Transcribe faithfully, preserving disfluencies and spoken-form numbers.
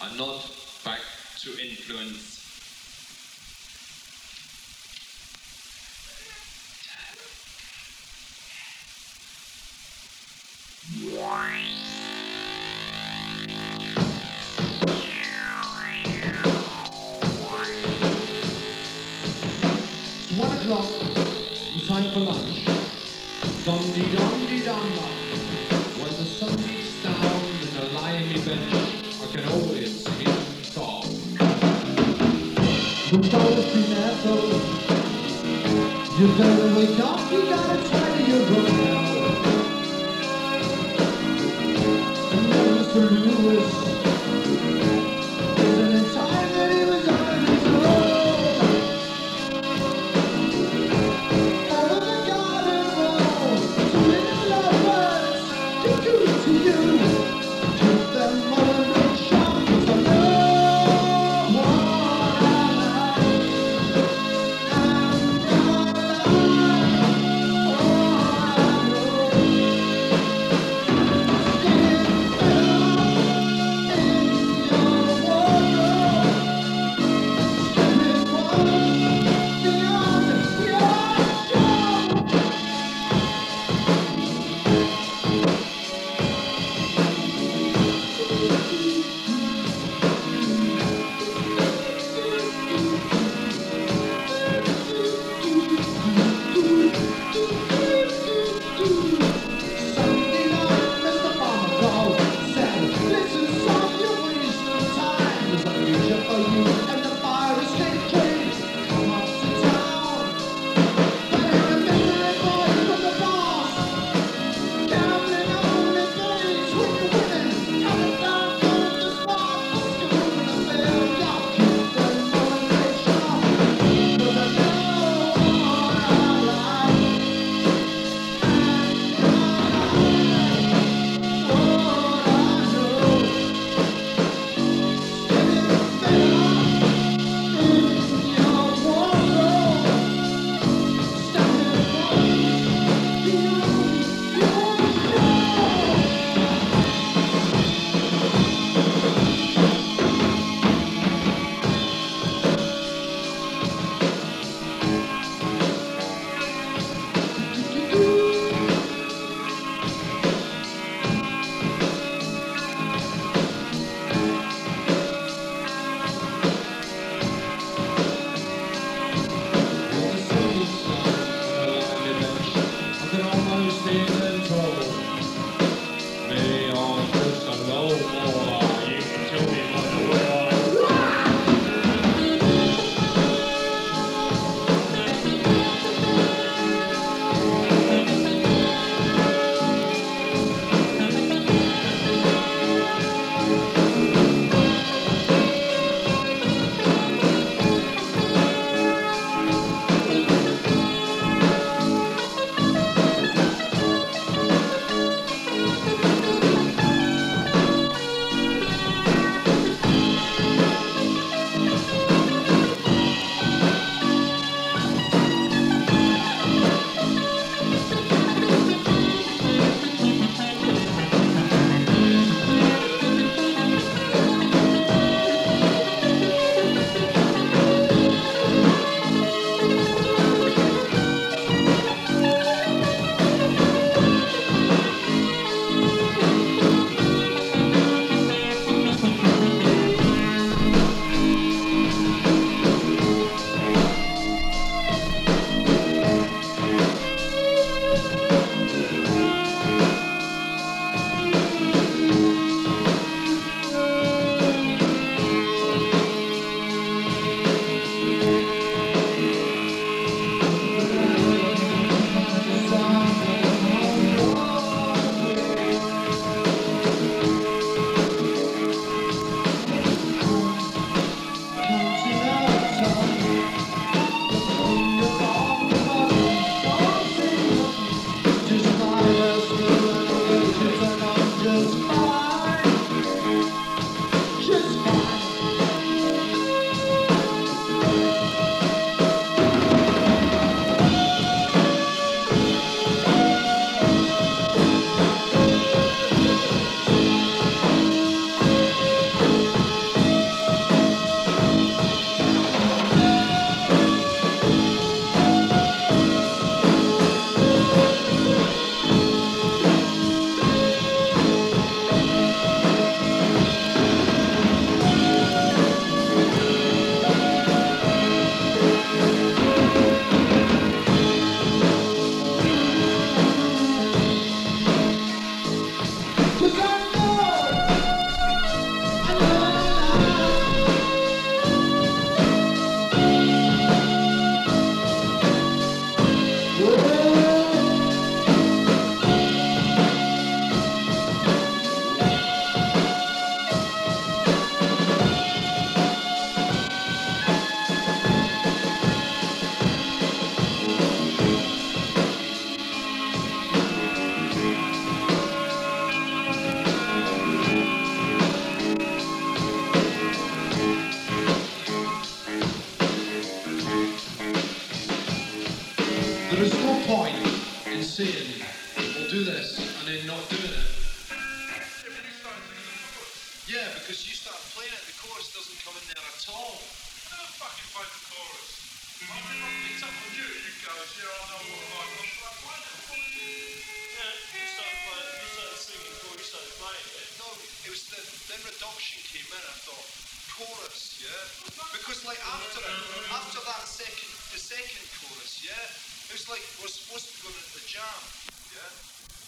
are not back to influence. One o'clock, time for lunch. Dum-dee dum-dee dum-dum. When the sun beats down and I lie on my bench, I can always hear them talk. The poetry never. You better wake up, you gotta try to your book now. And then Mister Lewis, isn't it time that he was on his own? Over the garden wall, two little lovebirds, cuckoo to you. Keep them on the shelf, 'cause I know what I like. saying, we'll do this, and then not doing it. Yeah, because you start playing it, the chorus doesn't come in there at all. I never fucking played the chorus. I mean, I picked up on you, you guys, yeah, I know what I like, but I played it. Yeah, you started playing, you started singing before you started playing it. No, it was the, then reduction came in, I thought, chorus, yeah? Because like after it, after that second, the second chorus, yeah? It was like, we're supposed to be going into the jam, yeah?